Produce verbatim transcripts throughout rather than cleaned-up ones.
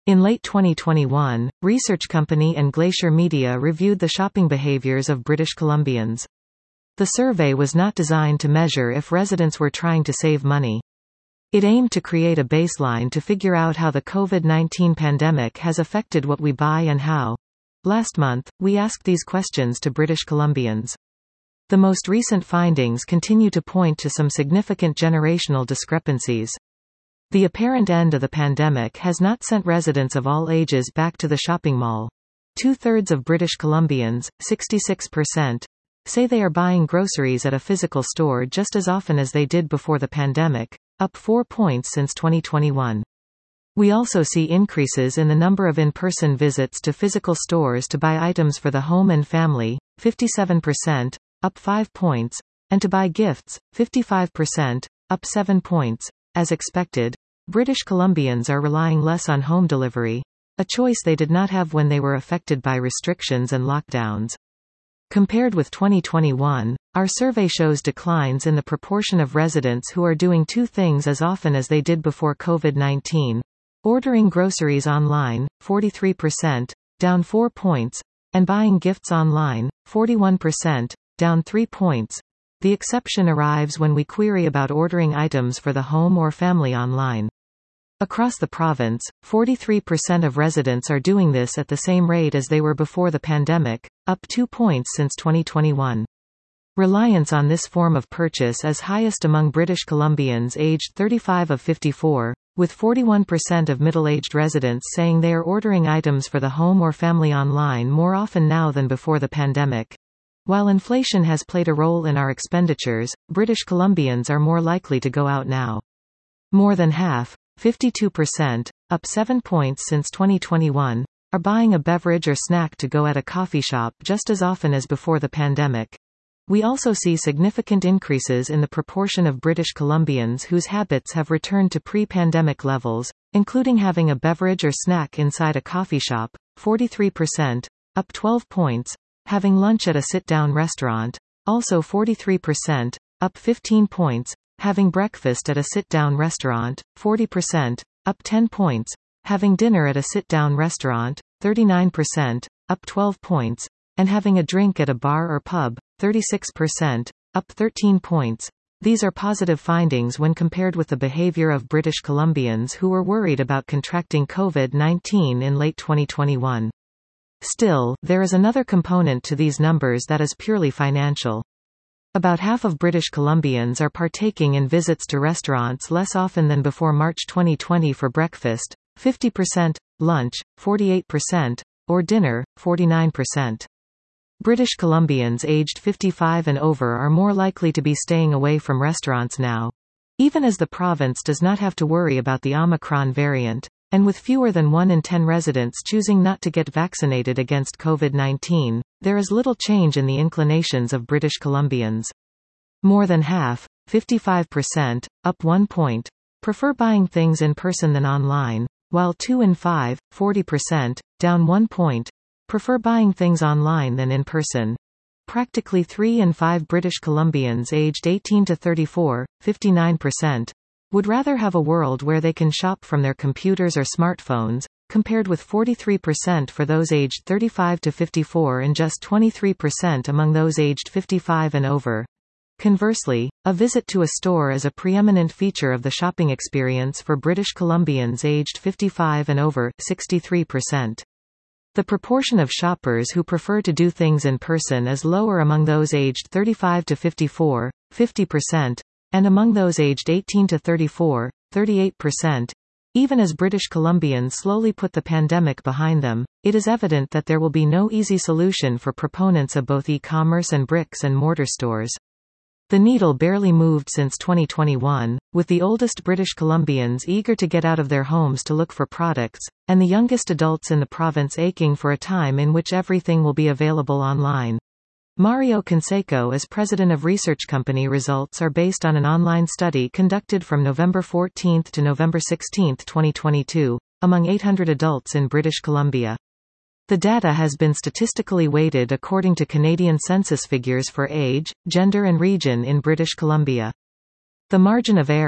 In late twenty twenty-one, research company and Glacier Media reviewed the shopping behaviors of British Columbians. The survey was not designed to measure if residents were trying to save money. It aimed to create a baseline to figure out how the COVID nineteen pandemic has affected what we buy and how. Last month, we asked these questions to British Columbians. The most recent findings continue to point to some significant generational discrepancies. The apparent end of the pandemic has not sent residents of all ages back to the shopping mall. Two-thirds of British Columbians, sixty-six percent, say they are buying groceries at a physical store just as often as they did before the pandemic, up four points since twenty twenty-one. We also see increases in the number of in-person visits to physical stores to buy items for the home and family, fifty-seven percent, up five points, and to buy gifts, fifty-five percent, up seven points. As expected, British Columbians are relying less on home delivery, a choice they did not have when they were affected by restrictions and lockdowns. Compared with twenty twenty-one, our survey shows declines in the proportion of residents who are doing two things as often as they did before COVID nineteen. Ordering groceries online, forty-three percent, down four points, and buying gifts online, forty-one percent, down three points. The exception arrives when we query about ordering items for the home or family online. Across the province, forty-three percent of residents are doing this at the same rate as they were before the pandemic, up two points since twenty twenty-one. Reliance on this form of purchase is highest among British Columbians aged thirty-five of fifty-four, with forty-one percent of middle-aged residents saying they are ordering items for the home or family online more often now than before the pandemic. While inflation has played a role in our expenditures, British Columbians are more likely to go out now. More than half, fifty-two percent, up seven points since twenty twenty-one, are buying a beverage or snack to go at a coffee shop just as often as before the pandemic. We also see significant increases in the proportion of British Columbians whose habits have returned to pre-pandemic levels, including having a beverage or snack inside a coffee shop, forty-three percent, up twelve points, having lunch at a sit-down restaurant, also forty-three percent, up fifteen points, having breakfast at a sit-down restaurant, forty percent, up ten points, having dinner at a sit-down restaurant, thirty-nine percent, up twelve points, and having a drink at a bar or pub, thirty-six percent, up thirteen points. These are positive findings when compared with the behavior of British Columbians who were worried about contracting COVID nineteen in late twenty twenty-one. Still, there is another component to these numbers that is purely financial. About half of British Columbians are partaking in visits to restaurants less often than before March twenty twenty for breakfast, fifty percent, lunch, forty-eight percent, or dinner, forty-nine percent. British Columbians aged fifty-five and over are more likely to be staying away from restaurants now. Even as the province does not have to worry about the Omicron variant, and with fewer than one in ten residents choosing not to get vaccinated against COVID nineteen, there is little change in the inclinations of British Columbians. More than half, fifty-five percent, up one point, prefer buying things in person than online, while two in five, forty percent, down one point, prefer buying things online than in person. Practically three in five British Columbians aged eighteen to thirty-four, fifty-nine percent, would rather have a world where they can shop from their computers or smartphones, compared with forty-three percent for those aged thirty-five to fifty-four and just twenty-three percent among those aged fifty-five and over. Conversely, a visit to a store is a preeminent feature of the shopping experience for British Columbians aged fifty-five and over, sixty-three percent. The proportion of shoppers who prefer to do things in person is lower among those aged thirty-five to fifty-four, fifty percent, and among those aged eighteen to thirty-four, thirty-eight percent. Even as British Columbians slowly put the pandemic behind them, it is evident that there will be no easy solution for proponents of both e-commerce and bricks and mortar stores. The needle barely moved since twenty twenty-one, with the oldest British Columbians eager to get out of their homes to look for products, and the youngest adults in the province aching for a time in which everything will be available online. Mario Canseco is president of research company. Results are based on an online study conducted from November fourteenth to November sixteenth twenty twenty-two, among eight hundred adults in British Columbia. The data has been statistically weighted according to Canadian census figures for age, gender and region in British Columbia. The margin of error,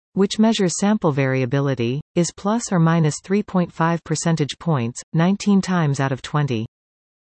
which measures sample variability, is plus or minus three point five percentage points, nineteen times out of twenty.